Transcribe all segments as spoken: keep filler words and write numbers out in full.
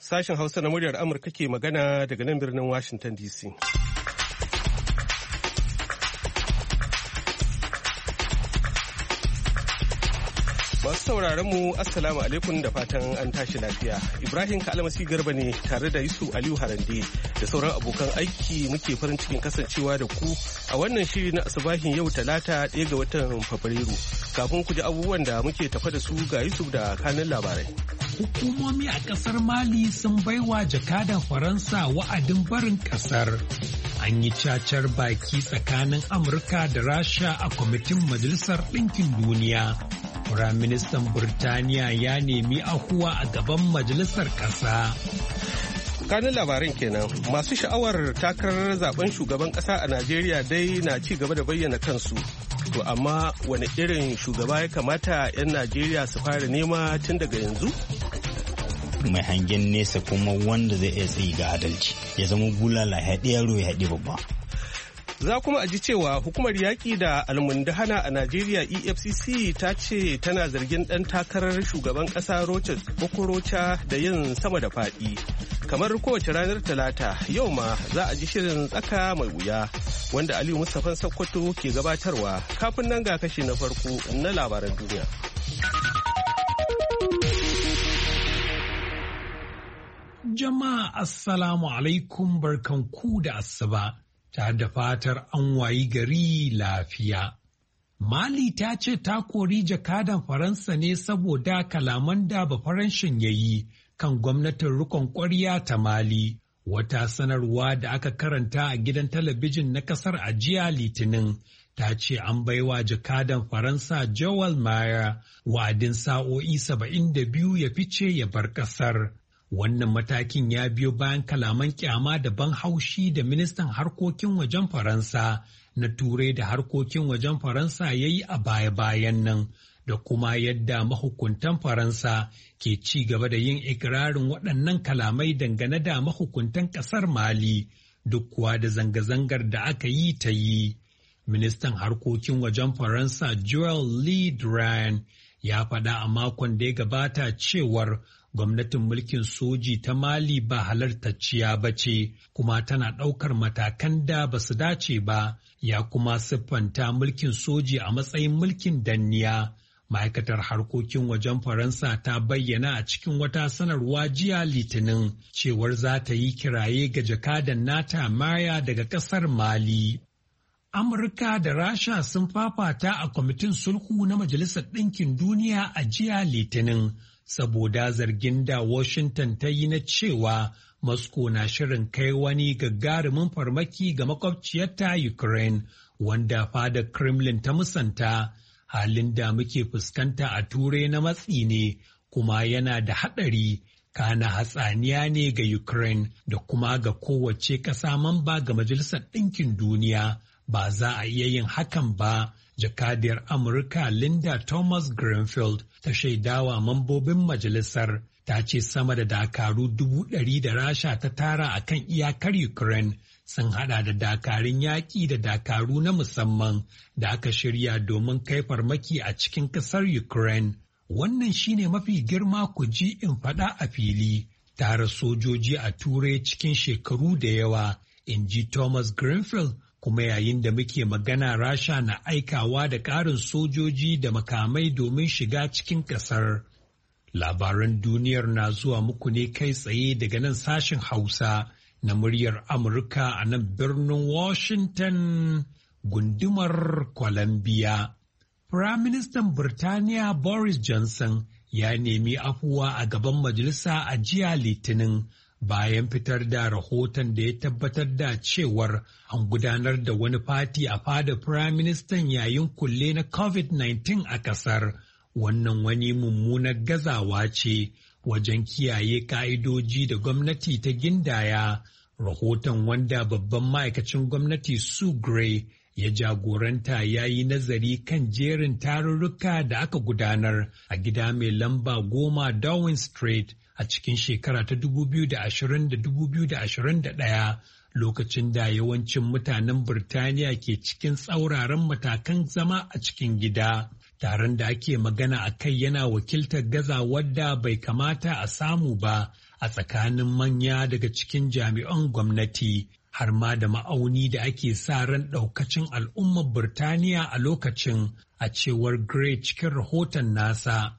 Sashen Hausa na muryar Amurka ke magana daga nan birnin Washington D C. Masu sauraron mu Assalamu alaikum da fatan an tashi lafiya. Ibrahim Kalmasi Garba ne tare da Yusuf Aliyu Harande da sauran abokan aiki muke farin cikin kasancewa da ku a wannan shiri na asubahin yau Talata ɗaya ga watan Fabrairu. Kafin ku ji abubuwan da muke tafa da su ga Yusuf da kanin labarai. Hukumomi a ƙasar Mali sun baiwa jakadan Faransa wa'adin barin ƙasar. An yi cacar baki tsakanin Amurka da Rasha a kwamitin Majalisar Ɗinkin Duniya. Firaministan Burtaniya ya nemi ahuwa a gaban majalisar ƙasa. Kanin labaran kenan masu sha'awar takarar zaben shugaban ƙasa a Najeriya dai na ci gaba da bayyana kansu. To amma wani irin shugaba ya kamata 'yan Najeriya su fara nema tun daga yanzu? Mai hangen nesa kuma wanda zai iya tsayi ga adalci ya zama bulala ya haɗe yaro ya haɗe babba. Za kuma a ji cewa hukumar yaƙi da almundahana a Najeriya E F C C ta ce tana zargin ɗan takarar shugaban ƙasa Rochas Okorocha da yin sama da faɗi. Kamar kowace ranar Talata, yau ma za a ji shirin tsaka mai wuya wanda Aliyu Mustapha Sokoto ke gabatarwa. Kafin nan ga kashi na farko na labaran duniya. Jama'a Assalamu alaikum barkanku da asuba. Ta da fatar an wayi gari lafiya. Mali ta ce ta kori jakadan Faransa ne saboda kalaman da Bafaranshin ya yi kan gwamnatin rikon ƙwarya ta Mali. Wata sanarwa da aka karanta a gidan talabijin na ƙasar a jiya Litinin ta ce an baiwa jakadan Faransa Joel Mayer wa'adin sa'o'i saba'in da biyu ya fice ya bar ƙasar. Wannan matakin ya biyo bayan kalaman kyama da ban haushi da ministan harkokin wajen Faransa na Turai da harkokin wajen Faransa ya yi a baya-bayan nan da kuma yadda mahukuntan Faransa ke ci gaba da yin ikirarin waɗannan kalamai dangane da mahukuntan ƙasar Mali duk kuwa da zanga-zangar da aka yi ta yi. Ministan harkokin wajen Faransa Joel Le Drian ya faɗa a makon da ya gabata cewar gwamnatin mulkin soji ta Mali ba halartacciya ba ce kuma tana ɗaukar matakan da ba su dace ba, ya kuma siffanta mulkin soji a matsayin mulkin danniya. Ma'aikatar harkokin wajen Faransa ta bayyana a cikin wata sanarwa jiya Litinin cewar za ta yi kiraye ga jakadan nata Maya daga ƙasar Mali. Amurka da Rasha sun fafata a kwamitin sulhu na Majalisar Ɗinkin Duniya a jiya Litinin. Saboda zargin da Washington ta yi na cewa Moscow na shirin kai wani gagarumin farmaki ga makwabciyarta Ukraine, wanda fadar Kremlin ta musanta. Halin da muke fuskanta a Turai na matsi ne, kuma yana da haɗari, kana hatsaniya ne ga Ukraine da kuma ga kowace ƙasa mamba ga Majalisar Ɗinkin Duniya. Ba za a iya yin hakan ba. Jakadiyar Amurka Linda Thomas Greenfield ta shaidawa mambobin majalisar ta ce sama da dakaru dubu ɗari da Rasha ta tara a kan iyakar Ukraine sun hada da dakarun yaƙi da dakaru na musamman da aka shirya domin kai farmaki a cikin ƙasar Ukraine. Wannan shine mafi girma ku ji in faɗa a fili, tara sojoji a Turai cikin shekaru da yawa, in ji Thomas Greenfield. Kuma yayin da muke magana Rasha na aikawa da ƙarin sojoji da makamai domin shiga cikin ƙasar. Labaran duniyar na zuwa muku ne kai tsaye daga nan sashen Hausa na muryar Amurka a nan birnin Washington gundumar Columbia. Firaministan Birtaniya Boris Johnson ya nemi afuwa a gaban majalisa a jiya Litinin. Bayan fitar da rahoton da ya tabbatar da cewar an gudanar da wani fati a fadar Firaministan yayin kulle na COVID nineteen a ƙasar, wannan wani mummunar gazawa ce wajen kiyaye ƙa'idoji da gwamnati ta gindaya. Rahoton wanda babban ma'aikacin gwamnati Sue Gray ya jagoranta ya yi nazari kan jerin tarurruka da aka gudanar a gida mai lamba goma Darwin Street a cikin shekara ta dubu biyu da ashirin da dubu biyu da ashirin da ɗaya, lokacin da yawancin mutanen Birtaniya ke cikin tsauraran matakan zama a cikin gida. Taron da ake magana a kai yana wakiltar gazawar da bai kamata a samu ba a tsakanin manya daga cikin jami'an gwamnati har ma da ma'auni da ake sa ran ɗaukacin al'ummar Birtaniya a lokacin, a cewar Gray cikin rahoton nasa.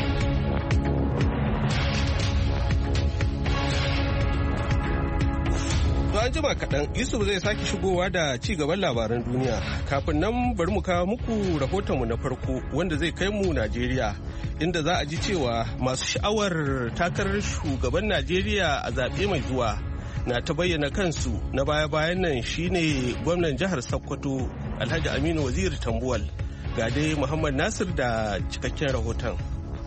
An jima kaɗan Yusuf zai sake shigowa da ci gaban labaran duniya. Kafin nan bari mu kawo muku rahotonmu na farko wanda zai kai mu Najeriya, inda za a ji cewa masu sha'awar takarar shugaban Najeriya a zaɓe mai zuwa na ta bayyana kansu. Na baya-bayan nan shine gwamnan jihar Sokoto Alhaji Aminu Waziri Tambuwal. Ga dai Muhammad Nasir da cikakken rahoton.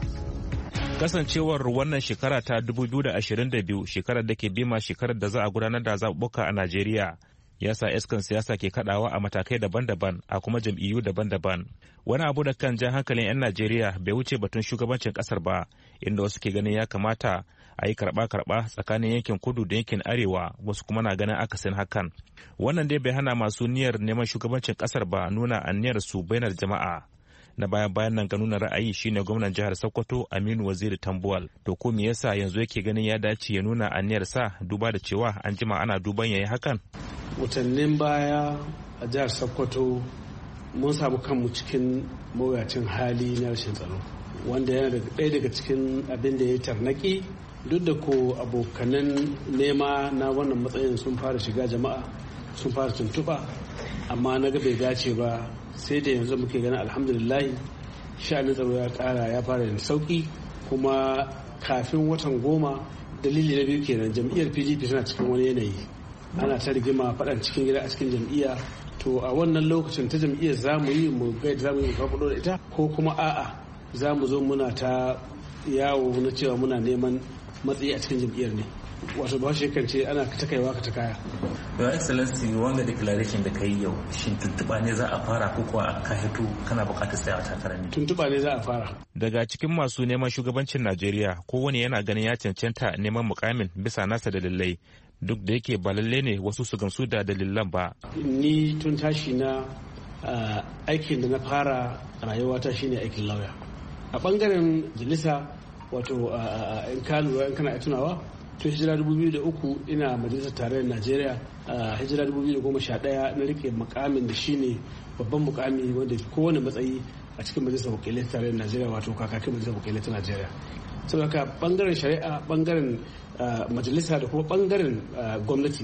Kasancewar wannan shekara ta dubu biyu da ashirin da biyu shekarar da ke bima shekarar da za a gudanar da zaɓuɓɓuka a Najeriya ya sa iskan siyasa ke kaɗawa a matakai daban-daban a kuma jam'iyyu daban-daban. Wani abu da kan jan hankalin 'yan Najeriya bai wuce batun shugabancin ƙasar ba, inda wasu ke ganin ya kamata a yi karɓa-karɓa tsakanin yankin kudu da yankin arewa, wasu kuma na ganin akasin hakan. Wannan dai bai hana masu niyyar neman shugabancin ƙasar ba nuna aniyar su bainar jama'a. Na bayan bayan nan ga nuna ra'ayi shine gwamnan jihar Sokoto Aminu Waziri Tambuwal. To ko me yasa yanzu yake ganin ya dace ya nuna aniyar sa duba da cewa an jima ana duban yayi hakan? Watannin baya a jihar Sokoto mun samu kanmu cikin mawuyacin hali na rashin tsaro, wanda yana daga ɗaya daga cikin abin da ya tarnaki. Duk da ko abokanan nema na wannan matsayin sun fara shiga jama'a, sun fara tuntuɓa, amma na ga bai dace ba. Sai da yanzu muke ganin alhamdulillahi sha'anin tsaro ya kara ya fara yin sauki, kuma kafin watan goma dalili na biyu kenan jam'iyyar P D P tana cikin wani yanayi, ana ta rigima faɗan cikin gida a cikin jam'iyya. To a wannan lokacin ta jam'iyyar za mu yi mu ga za mu yi mu da ita, ko kuma a'a za mu zo muna ta yawo na cewa muna neman matsayi a cikin jam'iyyar ne. Wato ba shi kan ce ana ta kaiwa ka ta kaya. Your Excellency, wanga declaration da kai yau shin tuntuɓa ne za a fara ko kuwa a ka hito kana buƙatar tsayawa takara ne? Tuntuɓa ne za a fara. Daga cikin masu neman shugabancin Najeriya kowane yana ganin ya cancanta neman mukamin bisa nasa dalilai, duk da yake ba lalle ne wasu su gamsu da dalilan ba. Ni tun tashi na aikin da na fara rayuwata shine aikin lauya. A bangaren jalisa, wato in ka lura in kana tunawa, tun hijira dubu biyu da uku ina majalisar tarayyar Najeriya, a hijira dubu biyu da goma sha ɗaya na rike mukamin da shine babban mukami wanda kowane matsayi a cikin majalisar wakilai tarayyar Najeriya, wato kakakin majalisar wakilai ta Najeriya. Saboda haka bangaren shari'a, bangaren majalisa da kuma bangaren gwamnati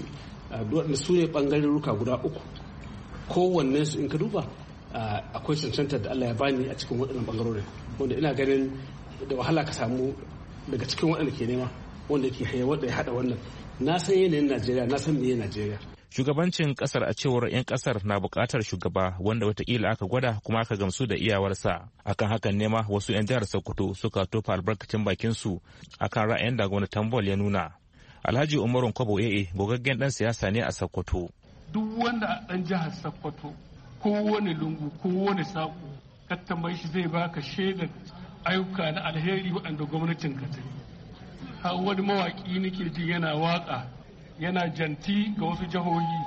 su ne bangaren ruka guda uku. Kowanne su in ka duba akwai cancantar da Allah ya bani a cikin waɗannan bangarorin, wanda ina ganin da wahala ka samu daga cikin waɗanda ke nema wanda ke haye wanda ya hada wannan. Na san yanayin Najeriya, na san meye Najeriya. Shugabancin kasar a cewar 'yan kasar na bukatar shugaba wanda watakila aka gwada kuma aka gamsu da iyawarsa. Akan hakan nema wasu 'yan jihar Sokoto suka tofa albarkacin bakin su akan ra'ayin da gwamnatin Tambol ya nuna. Alhaji Umaru Kwabo Ee gogaggen dan siyasa ne a Sokoto. Duk wanda a dan jihar Sokoto kowane lungu kowane sako ka tambayi shi zai baka shaidar ayyuka na alheri waɗanda gwamnatin ka ta yi. Har wani mawaƙi nake ji yana waƙa yana janti ga wasu jihohi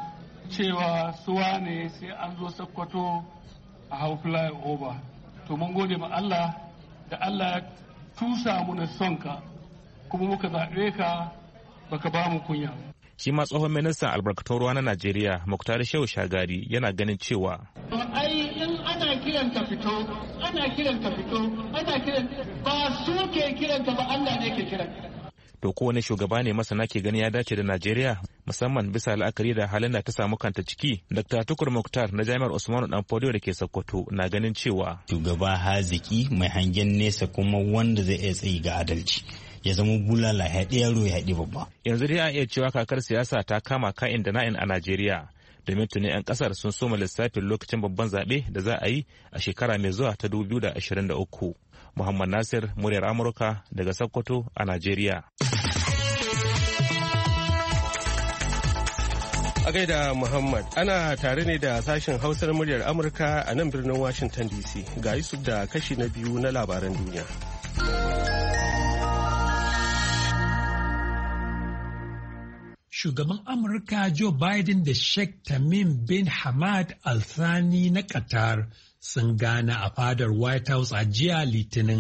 cewa suwa ne sai an zo Sokoto a hau flyover. To mun gode ma Allah da Allah ya tusa mu na sonka kuma muka zaɓe ka baka ba mu kunya. Shi ma tsohon ministan albarkatun ruwa na Najeriya Muktar Shehu Shagari yana ganin cewa ai in ana kiran ka fito ana kiran ka fito ana kiran ba su ke kiran ka ba Allah ne ke kiran ka. To kowane shugaba ne masana ke gani ya dace da Najeriya musamman bisa la'akari da halin da ta samu kanta ciki. Dokta Tukur Muktar na Jami'ar Usmanu Danfodiyo da ke Sokoto na ganin cewa shugaba haziki mai hangen nesa kuma wanda zai iya tsayi ga adalci. Ya zama bulala ya haɗe yaro ya haɗe babba. Yanzu dai a iya cewa kakar siyasa ta kama ka'in da na'in a Najeriya. Domin tuni 'yan kasar sun soma lissafin lokacin babban zaɓe da za a yi a shekara mai zuwa ta dubu biyu da ashirin da uku. Muhammad Nasir, muryar Amurka daga Sokoto a Najeriya. A gaida Muhammad, ana tare ne da sashen Hausar muryar Amurka a nan birnin Washington D C. Ga Yusuf da kashi na biyu na labaran duniya. Shugaban Amurka Joe Biden da Sheikh Tamim bin Hamad Al Thani na Qatar sun gana a fadar White House a jiya Litinin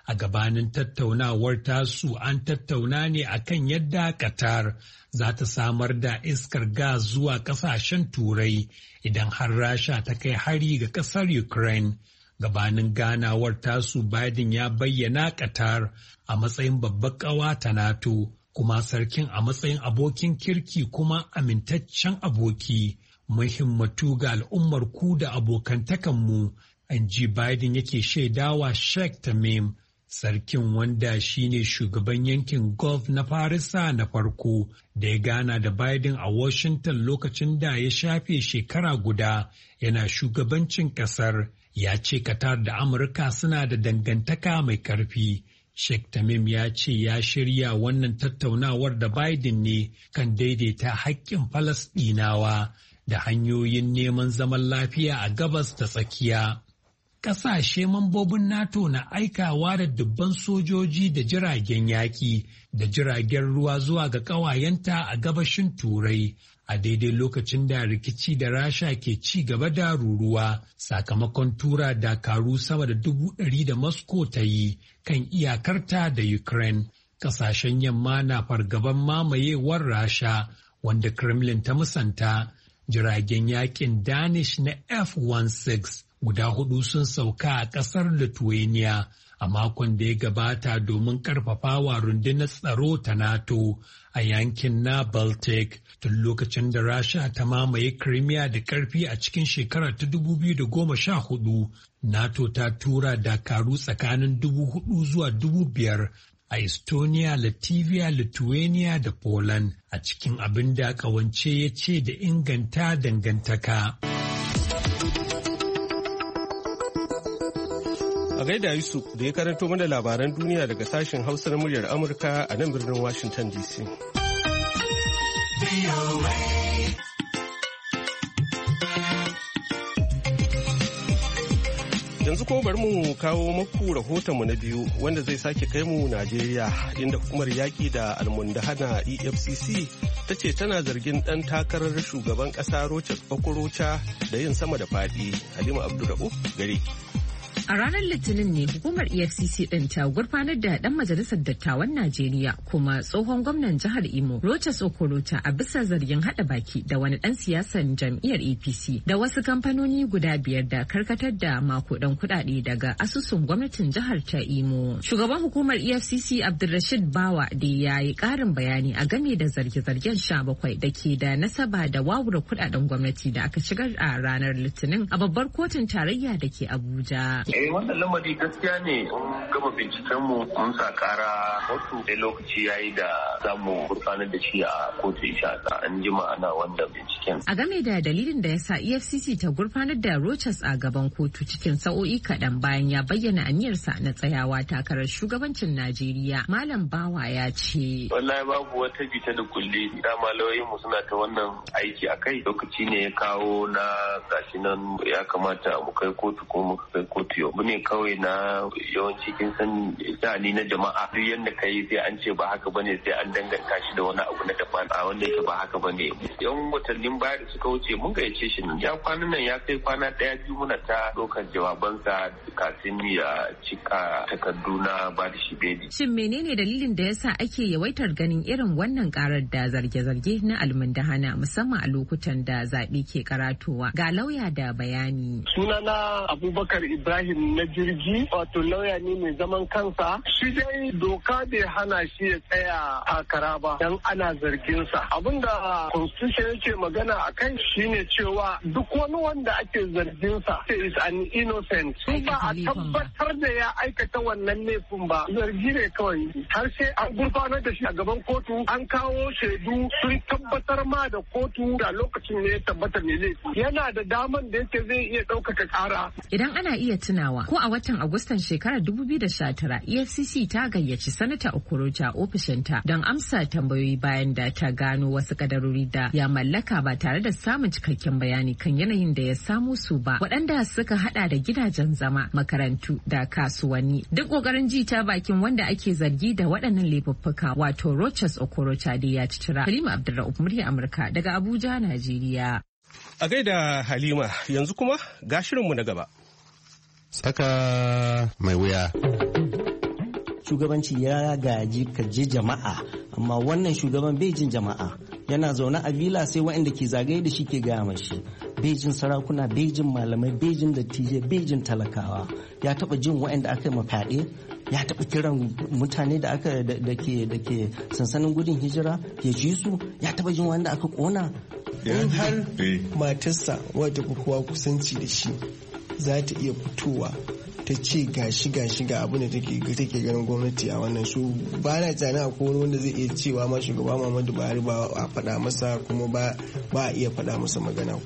A gabanin tattaunawar tasu an tattauna ne akan yadda Qatar za ta samar da iskar gas zuwa kasashen Turai idan har Rasha ta kai hari ga kasar Ukraine. Gabanin ganawar tasu Biden ya bayyana Qatar a matsayin babbar ƙawa ta NATO, kuma sarkin a matsayin abokin kirki kuma amintaccen aboki. Muhimmatu ga al'ummar ku da abokantakanmu, an ji Biden yake shaidawa Sheikh Tamim. Sarkin, wanda shine shugaban yankin Gulf na Farisa na farko da ya gana da Biden a Washington lokacin da ya shafe shekara guda yana shugabancin kasar, ya ce Qatar da Amurka suna da dangantaka mai ƙarfi. Sheikh Tamim ya ce ya shirya wannan tattaunawar da Biden ne kan daidaita haƙƙin Falasɗinawa da hanyoyin neman zaman lafiya a gabas da tsakiya. Ƙasashe mambobin NATO na aikawa da dubban sojoji da jiragen yaƙi da jiragen ruwa zuwa ga ƙawayenta a gabashin Turai a daidai lokacin da rikici da Rasha ke ci gaba da ruruwa sakamakon tura dakaru sama da dubu ɗari da Moscow ta yi kan iyakarta da Ukraine. Ƙasashen yamma na fargaban mamayewar Rasha, wanda Kremlin ta musanta. Jiragen yaƙin Danish na F sixteen guda hudu sun sauka a ƙasar Lithuania a makon da ya gabata domin ƙarfafawa rundunar tsaro ta NATO a yankin na Baltic tun lokacin da Rasha ta mamaye Crimea da ƙarfi a cikin shekarar ta dubu biyu da goma sha hudu. NATO ta tura dakaru tsakanin dubu hudu zuwa dubu biyar a Estonia, Latvia, Lithuania da Poland a cikin abin da ƙawance ya ce da inganta dangantaka. A gaida Yusuf da ya karanto mana labaran duniya daga sashen Hausa na muryar Amurka a nan birnin Washington D C. Yanzu kuma bari mu kawo maku rahotonmu na biyu wanda zai sake kai mu Najeriya, inda hukumar yaƙi da almundahana E F C C ta ce tana zargin ɗan takarar shugaban ƙasa Rochas Okorocha da yin sama da faɗi. Halima Abdulra'uf gare. A ranar Litinin ne hukumar E F C C ɗin ta gurfanar da ɗan majalisar dattawan Najeriya kuma tsohon gwamnan jihar Imo Rochas Okorocha a bisa zargin haɗa baki da wani ɗan siyasan jam'iyyar A P C da wasu kamfanoni guda biyar da karkatar da makudan kuɗaɗe daga asusun gwamnatin jihar ta Imo. Shugaban hukumar E F C C Abdulrashid Bawa da ya yi ƙarin bayani a game da zarge-zargen sha bakwai da ke da nasaba da wawura kuɗaɗen gwamnati da aka shigar a ranar Litinin a babbar kotun tarayya da ke Abuja. Eh wannan lamari gaskiya ne, mun gama binciken mu mun sa kara kotu da lokaci yayi da zamu gurfanar da shi a kotu insha Allah an jima ana wanda binciken. A game da dalilin da yasa E F C C ta gurfanar da Rochas a gaban kotu cikin sa'o'i kaɗan bayan ya bayyana aniyarsa na tsayawa takarar shugabancin Najeriya, Malam Bawa ya ce. Wallahi babu wata bita da kulli, dama lauyoyin mu suna ta wannan aiki akai, lokaci ne ya kawo na gashi nan ya kamata mu kai kotu ko mu kai kotu. Abu ne kawai na yawanci kin san sha'ani na jama'a, duk yanda kai sai an ce ba haka bane, sai an danganta shi da wani abu na daban a wanda yake ba haka bane. Yan watannin baya da suka wuce mun gayyace shi, ya kwanan nan ya kai kwana daya biyu muna ta ɗaukar jawabansa kafin ya cika takardu na ba da shi bedi. Shin menene dalilin da yasa ake yawaitar ganin irin wannan karar da zarge-zarge na almundahana musamman a lokutan da zaɓe ke karatowa? Ga lauya da bayani. Sunana Abubakar Ibrahim na jirgi, wato lauya ne mai zaman kansa. Shi dai doka bai hana shi ya tsaya takara ba dan ana zargin sa. Abinda constitution yake magana a kai shine cewa duk wani wanda ake zargin sa is an innocent. Sun ba a tabbatar da ya aikata wannan laifin ba, zargi ne kawai. Har sai an gurfanar da shi a gaban kotu, an kawo shaidu sun tabbatar ma da kotu da lokacin ne ya tabbata mai laifi. Yana da daman da yake zai iya ɗaukaka ƙara. Idan ana iya tunawa, ko a watan Agustan shekarar dubu biyu da sha tara E F C C ta gayyaci Sanata Okorocha ofishinta don amsa tambayoyi bayan da ta gano wasu kadarori da ya mallaka ba tare da samun cikakken bayani kan yanayin da ya samu su ba, waɗanda suka hada da gidajen zama, makarantu da kasuwanni. Duk ƙoƙarin ji ta bakin wanda ake zargi da waɗannan laifuffuka wato Rochas Okorocha da ya citira. Halima Abdulra'uf, murya Amurka daga Abuja, Najeriya. A gaida Halima, yanzu kuma ga shirinmu na gaba. Tsaka mai wuya. shugabanci ya gaji ka ji jama'a, amma wannan shugaban bai jin jama'a, yana zaune a villa sai waɗanda ke zagaye da shi ke gaya mashi. Bejin sarakuna, bejin malamai, bejin dattijai, bejin talakawa. Ya taba jin waɗanda aka yi mafaɗe, ya taba kiran mutane da aka da ke da ke sansanin gudun hijira ya ji su, ya taba jin wanda aka kona. In har matarsa wadda kowa kusanci da shi za ta iya fitowa ta ce gashi gashi ga abin da take take ganin gwamnati a wannan su, ba na tunanin akwai wani wanda zai iya cewa ma shugaba Muhammadu Buhari ba a faɗa masa kuma ba ba a iya faɗa masa magana.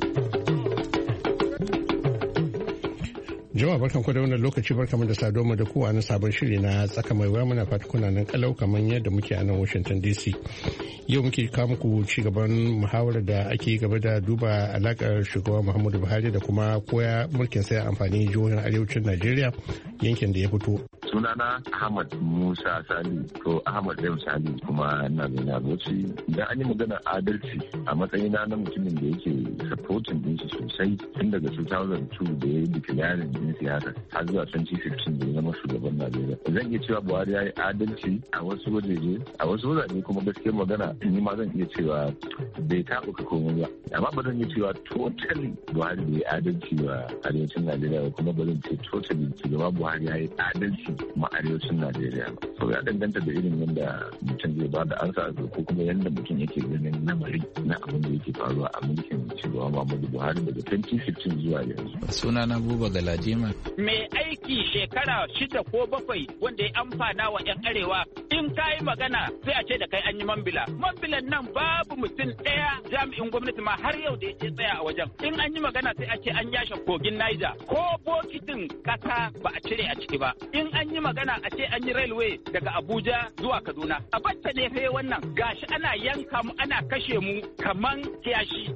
Jama'a barkan ku da wannan lokaci, barkamu da saduwa mu da kowa na sabon shiri na tsaka mai wuya. Muna fata kuna nan kalau kamar yadda muke a nan Washington D C. Yau muke kawo muku ci gaban muhawarar da ake gaba da duba alakar shugaba Muhammadu Buhari da kuma koya mulkin sai amfani jihohin arewacin Najeriya, yankin da ya fito. Sunana Ahmad Musa Sali ko Ahmad Dem Sali, kuma ina zaune a Bauchi. Idan an yi magana adalci a matsayina na mutumin da yake supporting din shi sosai tun daga two thousand two da ya yi declaring din siyasa har zuwa twenty fifteen da ya zama shugaban Najeriya. Zan iya cewa Buhari ya yi adalci a wasu wajeje, a wasu wajeje kuma gaskiyar magana ni ma zan iya cewa bai taɓuka komai ba. Amma ba zan iya cewa totally Buhari bai yi adalci wa arewacin Najeriya ba, kuma ba zan ce totally shugaba Buhari ya yi adalci ma arewacin Najeriya ba. So ya danganta da irin yadda mutum zai ba da ansa ko kuma yadda mutum yake ganin lamari na abin da yake faruwa a mulkin shugaba Muhammadu Buhari daga twenty fifteen zuwa yanzu. Sunana Buba Galadima. Mai aiki shekara shida ko bakwai wanda ya amfana wa 'yan arewa, in ka yi magana sai a ce da kai an yi mambila. Mambilan nan babu mutum ɗaya jami'in gwamnati ma har yau da ya ce tsaya a wajen. In an yi magana sai a ce an yashe kogin Niger ko bokitin kasa ba a cire a ciki ba. In an yi magana a ce an yi railway daga Abuja zuwa Kaduna. A batta ne fa wannan gashi ana yanka mu ana kashe mu kaman kiyashi.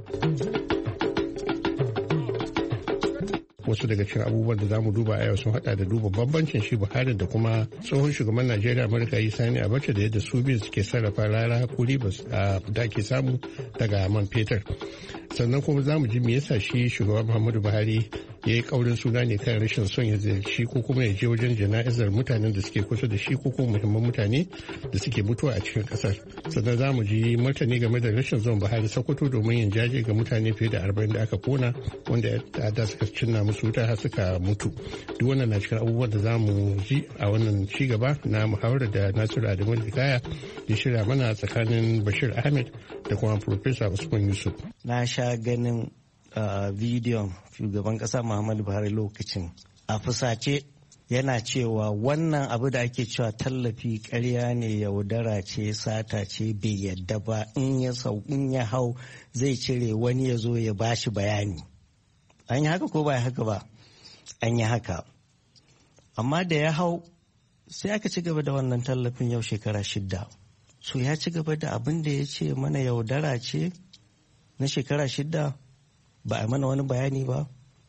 Wasu daga cikin abubuwan da zamu duba a yau sun hada da duba bambancin shi Buhari da kuma tsohon shugaban Najeriya Amurka Sani Abacha da yadda su biyu suke sarrafa rara ko ribas da ake samu daga man fetur. Sannan kuma zamu ji me yasa shi shugaban Muhammadu Buhari ya yi kaurin suna ne kan rashin son ya ziyarci ko kuma ya je wajen jana'izar mutanen da suke kusa da shi ko kuma muhimman mutane da suke mutuwa a cikin kasar. Sannan za mu ji martani game da rashin zuwan Buhari Sokoto domin yin jaje ga mutane fiye da arba'in da aka kona wanda da suka cinna musu wuta har suka mutu. Duk wannan na cikin abubuwan da za mu ji a wannan ci gaba na muhawarar da Nasiru Adamu Hikaya ya shirya mana tsakanin Bashir Ahmed da kuma Professor Usman Yusuf. Na sha ganin bidiyon shugaban kasa Muhammadu Buhari lokacin a fusace yana cewa wannan abu da ake cewa tallafi ƙarya ne, yaudara ce, sata ce, bai yadda ba, in ya sau in ya hau zai cire wani ya zo ya bashi bayani. An yi haka ko ba haka ba? An yi haka. Amma da ya hau sai aka ci gaba da wannan tallafin yau shekara shidda. So ya ci gaba da abin da ya ce mana yaudara ce na shekara shidda, ba a mana wani bayani ba.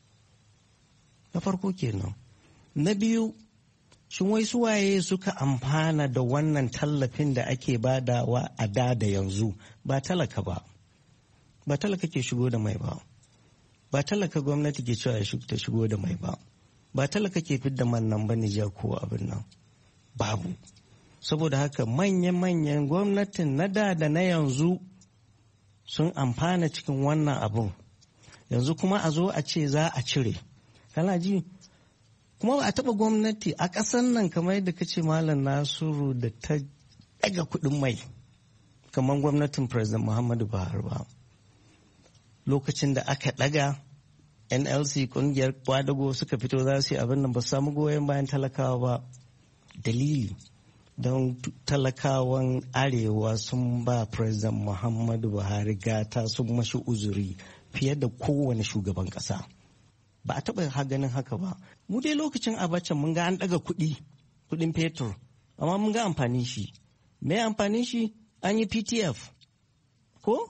Na farko kenan. Na biyu, shin wai suwaye suka amfana da wannan tallafin da ake badawa a da da yanzu? Ba talaka ba. Ba talaka ke shigo da mai ba. Ba talaka gwamnati ke cewa ya ta shigo da mai ba. Ba talaka ke fidda man nan ba Nijar ko abin nan. Babu. Saboda haka manyan-manyan gwamnatin na da da na yanzu sun amfana cikin wannan abun. Yanzu kuma a zo a ce za a cire. Kana ji? Kuma ba a taɓa gwamnati a ƙasar nan kamar yadda kace Malam Nasiru da ta ɗaga kuɗin mai kamar gwamnatin President Muhammadu Buhari ba. Lokacin da aka ɗaga N L C ƙungiyar kwadago suka fito za su yi abin nan ba su samu goyon bayan talakawa ba. Dalili don talakawan arewa sun ba President Muhammadu Buhari gata, sun mashi uzuri fiye da kowane shugaban ƙasa. Ba a taɓa ganin haka ba. Mu dai lokacin Abacha mun ga an ɗaga kuɗi, kuɗin fetur, amma mun ga amfani shi. Me amfanin shi? An yi P T F. Ko?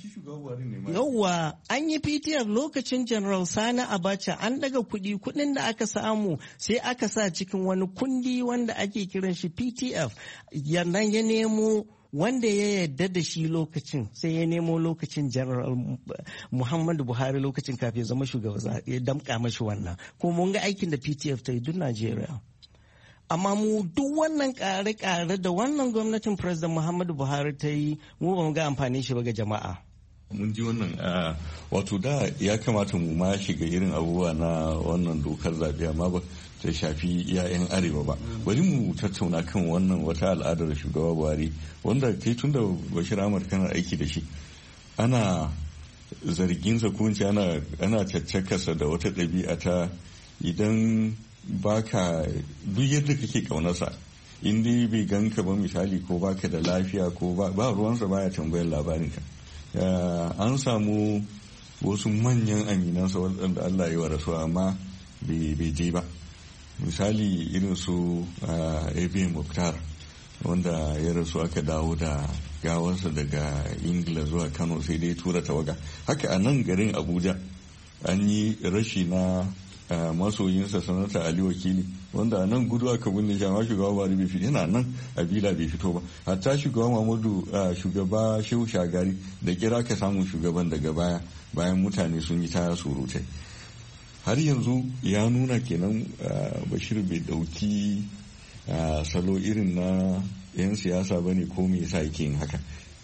Yawwa, an yi P T F lokacin General Sani Abacha, an ɗaga kuɗi, kuɗin da aka samu sai aka sa cikin wani kundi wanda ake kiran shi P T F. Yannan ya nemo wanda ya yarda da shi lokacin, sai ya nemo lokacin General Muhammadu Buhari lokacin kafin zama shugaba ya damƙa mashi wannan. Ko mun ga aikin da P T F ta yi duk Najeriya. amma mu duk wannan kare-kare da wannan gwamnatin President Muhammadu Buhari ta yi mu ba mu ga amfani shi ba ga jama'a. Mun ji wannan wato da ya kamata mu ma shiga irin abubuwa na wannan dokar zaɓe amma ba ta shafi iyayen arewa ba. Bari mu tattauna kan wannan wata al'adar shugaba Buhari wanda kai tun da Bashir Ahmad kana aiki da shi. Ana zarginsa ko in ana ana caccakasa da wata ɗabi'a ta idan baka duk yadda kake kaunarsa in dai bai ganka ba misali ko baka da lafiya ko ba ruwansa baya tambayar labarinka. An samu wasu manyan aminansa waɗanda Allah ya yi wa rasuwa amma bai je ba. Misali irin su Ebe Mukhtar wanda ya rasu aka dawo da gawarsa daga Ingila zuwa Kano sai dai tura tawaga. Haka a nan garin Abuja an yi rashi na masoyinsa sanata Ali Wakili wanda a nan gudu aka binne shi amma shugaba Buhari bai fito, yana nan a bila bai fito ba. Hatta shugaba Muhammadu shugaba Shehu Shagari da kira ka samu shugaban daga baya bayan mutane sun yi ta surutai. Har yanzu ya nuna kenan Bashir bai dauki salo irin na 'yan siyasa ba ne ko me yasa yake yin haka.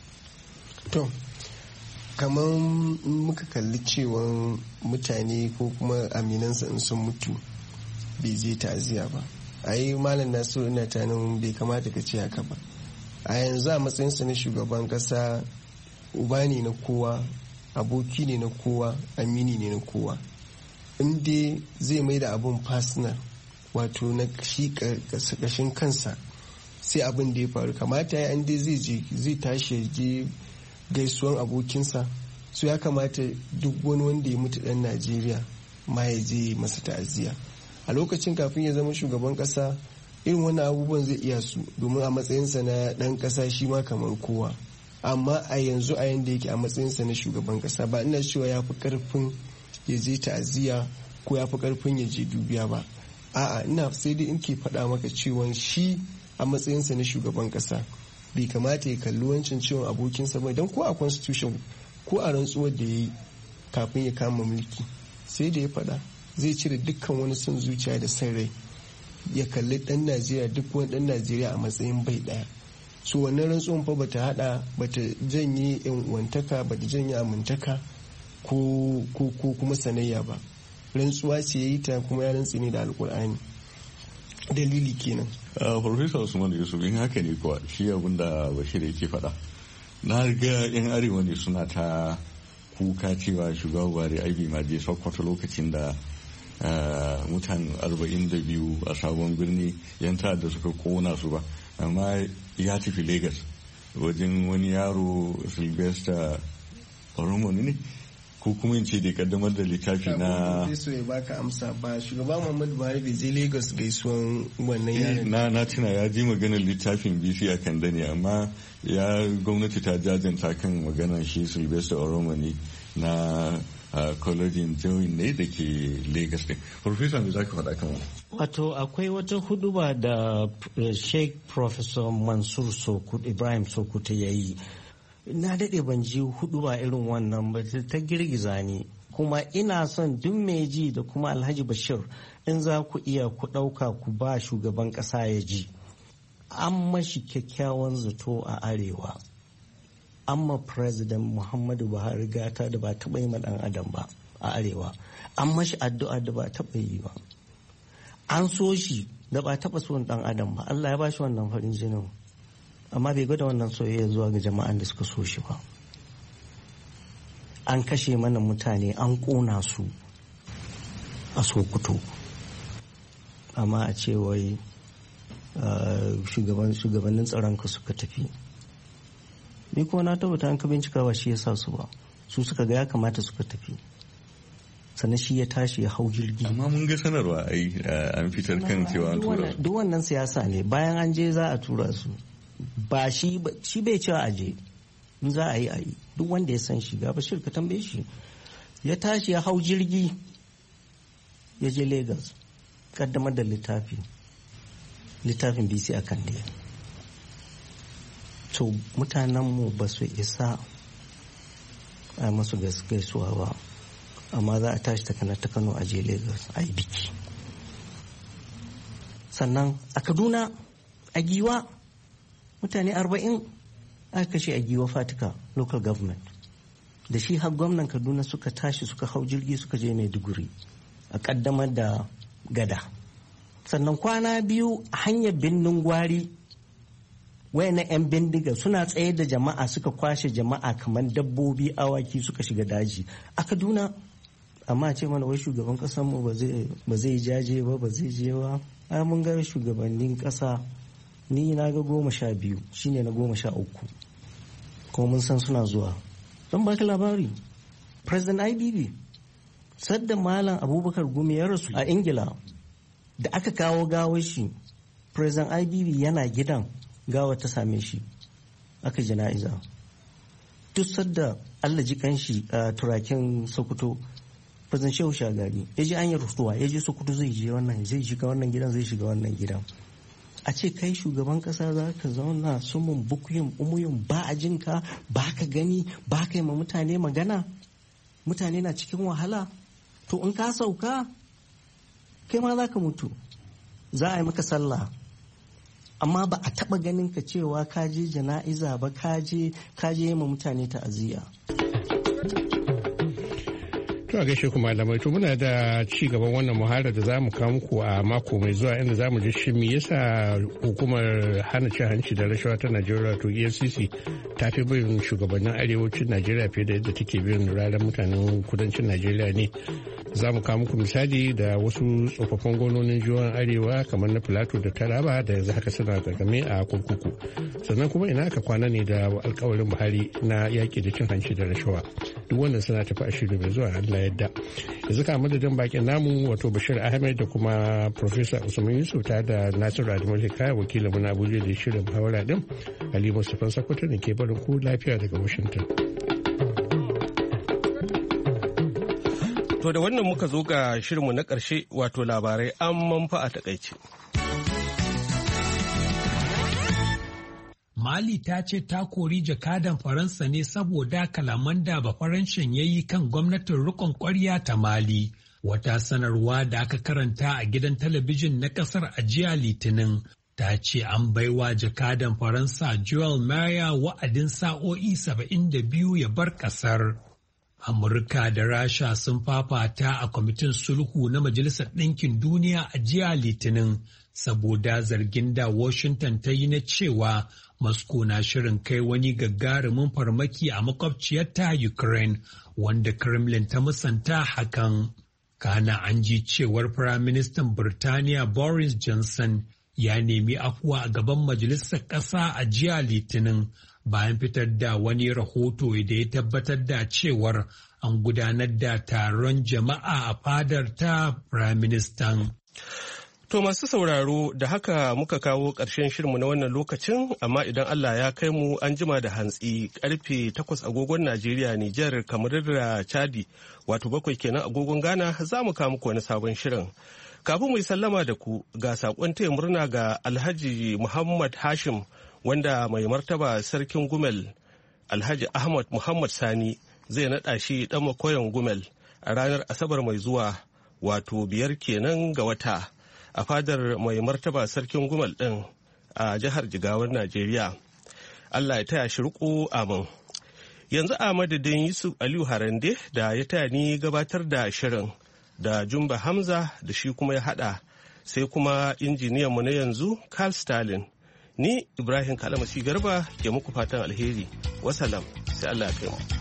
To kamar muka kalli cewa mutane ko kuma aminansa in sun mutu bai je ta'aziyya ba, a yi malam Nasiru ina tanin bai kamata ka ce haka ba. A yanzu a matsayinsa na shugaban kasa uba ne na kowa, aboki ne na kowa, amini ne na kowa. In dai zai mai da abun personal wato na shi kashin kansa sai abin da ya faru kamata ya dai zai je zai tashi je gaisuwan abokinsa, su ya kamata duk wani wanda ya mutu dan Najeriya ma ya je masa ta'aziyya. A lokacin kafin ya zama shugaban kasa irin wannan abubuwan zai iya su domin a matsayinsa na dan kasa shi ma kamar kowa, amma a yanzu a yanda yake a matsayinsa na shugaban kasa ba ina cewa ya fi karfin ya je ta'aziyya ko ya fi karfin ya je dubiya ba, a'a ina sai dai in ke faɗa maka cewa shi a matsayinsa na shugaban kasa bai kamata ya kalli wancan ciwon abokinsa ba, don ko a constitution ko a rantsuwar da ya yi kafin ya kama mulki sai da ya faɗa zai cire dukkan wani son zuciya da son rai ya kalli ɗan Najeriya duk wani ɗan Najeriya a matsayin bai ɗaya. So wannan rantsuwan fa bata hada bata janye yan uwantaka bata janye amintaka ko ko ko kuma sanayya ba, rantsuwa ce yayi ta kuma ya rantsi ne da alkur'ani. Dalili kenan. Professor Usman Yusuf in haka ne kuwa shi abin da Bashir yake faɗa, na ga yan arewa ne suna ta kuka cewa shugaba Buhari aibi ma je Sokoto lokacin da mutane arba'in da biyu a sabon birni yan ta'adda suka kona su ba, amma ya tafi Lagos wajen wani yaro Sylvester Oromo ne ko kuma in ce da kaddamar da littafi na so ya baka amsa ba shugaba Muhammadu Buhari bai je Lagos gaisuwan wannan yaron na na tuna ya ji maganar littafin B C a kan dane, amma ya gwamnati ta jajanta kan maganar shi Sylvester Oromo ne na kwalejin jawin ne da ke Lagos din. Professor me zaka faɗa kan wannan? Wato akwai wata huduba da Sheikh Professor Mansur Sokoto Ibrahim Sokoto ya yi, na daɗe ban ji hudu ba irin wannan ba, ta girgiza ni. Kuma ina son duk mai ji da kuma Alhaji Bashir in za ku iya ku ɗauka ku ba shugaban ƙasa ya ji. An mashi kyakkyawan zato a arewa, amma President Muhammadu Buhari gata da ba taɓa yi ma ɗan adam ba a arewa, an mashi addu'a da ba taɓa yi ba, an so shi da ba taɓa son ɗan adam ba, Allah ya ba shi wannan farin jinin, amma bai gwada wannan soyayya zuwa ga jama'an da suka so shi ba. An kashe mana mutane, an ƙona su a Sokoto, amma a ce wai shugabannin tsaron ka suka tafi. Ni kuma na tabbata an ka bincika ba shi ya sa su ba, su suka ga ya kamata suka tafi, sannan shi ya tashi ya hau jirgi. Amma mun ga sanarwa ai an fitar kan cewa an tura su. Duk wannan siyasa ne, bayan an je za a tura su. Ba shi bai cewa aje, in za a yi a yi, duk wanda ya san shi ga Bashir ka tambaye shi, ya tashi ya hau jirgi ya je Lagos kaddamar da littafi littafin B C a kan daya. To mutanenmu ba su isa a masu gaisuwa ba, amma za a tashi ta ta Kano a je Lagos a yi biki. sannan a Kaduna a Giwa mutane arba'in aka kashe a Giwa Fatika local government da shi har gwamnan Kaduna suka tashi suka hau jirgi suka je Maiduguri a kaddamar da gada. Sannan kwana biyu a hanyar Birnin Gwari wayannan 'yan bindiga suna tsaye da jama'a suka kwashe jama'a kamar dabbobi awaki suka shiga daji a Kaduna. Amma ce mana wai shugaban kasar mu ba zai jaje ba ba zai je ba. Ai mun ga shugabannin kasa ni na ga goma sha biyu shine na goma sha uku kuma mun san suna zuwa. Don baki labari President I B B sadda Malam Abubakar Gumi ya rasu a Ingila da aka kawo gawar shi President I B B yana gidan gawa ta same shi aka jana'iza. Duk sadda Allah ji kanshi a turakin Sokoto President Shehu Shagari ya ji an yi rutuwa ya je Sokoto zai je wannan zai shiga wannan gidan zai shiga wannan gidan. A ce kai shugaban kasa za ka zauna sumun bukuyin umuyun ba a jinka ba ka gani ba ka yi ma mutane magana mutane na cikin wahala to in ka sauka kai ma za ka mutu za a yi maka sallah amma ba a taba ganin ka cewa ka je jana'iza ba ka je ka je ma mutane ta'aziyya. To a gaishe ku malamai to muna da ci gaban wannan muhara da zamu kawo muku a mako mai zuwa inda zamu ji shin me yasa hukumar hana cin hanci da rashawa ta Najeriya to E F C C ta fi bin shugabannin arewacin Najeriya fiye da yadda take bin ranar mutanen kudancin Najeriya ne. Za mu kawo muku misali da wasu tsofaffin gwamnonin jihohin arewa kamar na Filato da Taraba da yanzu haka suna gargame a kurkuku. Sannan kuma ina aka kwana ne da alkawarin Buhari na yaƙi da cin hanci da rashawa. Duk wannan suna tafi a shirin mai zuwa Allah yadda. Yanzu ka madadin bakin namu wato Bashir Ahmed da kuma Professor Usman Yusuf ta da Nasiru Adamu Kaya wakilin mu na Abuja da shirin Hawara din Ali Mustapha Sakwato ne ke barin ku lafiya daga Washington. To da wannan muka zo ga shirinmu na ƙarshe wato labarai an manfa a takaice. Mali ta ce ta kori jakadan Faransa ne saboda kalaman da Bafaranshin ya yi kan gwamnatin rikon ƙwarya ta Mali. Wata sanarwa da aka karanta a gidan talabijin na ƙasar a jiya Litinin ta ce an baiwa jakadan Faransa Joel Maria wa'adin sa'o'i saba'in da biyu ya bar ƙasar. Amurka da Rasha sun fafata a kwamitin sulhu na Majalisar Ɗinkin Duniya a jiya Litinin saboda zargin da Washington ta yi na cewa Moscow na shirin kai wani gagarumin farmaki a makwabciyarta Ukraine wanda Kremlin ta musanta hakan. Kana an ji cewar Firaministan Birtaniya Boris Johnson ya nemi afuwa a gaban Majalisar Ƙasa a jiya Litinin bayan fitar da wani rahoto da ya tabbatar da cewar an gudanar da taron jama'a a fadar ta Firaministan. To masu sauraro da haka muka kawo ƙarshen shirinmu na wannan lokacin amma idan Allah ya kai mu an jima da hantsi karfe takwas agogon Najeriya, Nijar, kamar da Chadi wato bakwai kenan agogon Ghana za mu kawo muku wani sabon shirin. Kafin mu yi sallama da ku ga saƙon taya murna ga Alhaji Muhammad Hashim wanda mai martaba sarkin Gumel Alhaji Ahmad Muhammad Sani zai naɗa shi ɗan makoyan Gumel a ranar Asabar mai zuwa wato biyar kenan ga wata. A fadar mai martaba sarkin Gumal ɗin a jihar Jigawar Najeriya. Allah ya taya shi riko amin. Yanzu a madadin Yusuf Aliyu Harande da ya taya ni gabatar da shirin da Jumba Hamza da shi kuma ya haɗa sai kuma injiniyanmu na yanzu Carl Stalin. Ni Ibrahim Kalamasi Garba ke muku fatan alheri. Wasalam sai Allah ya kai mu.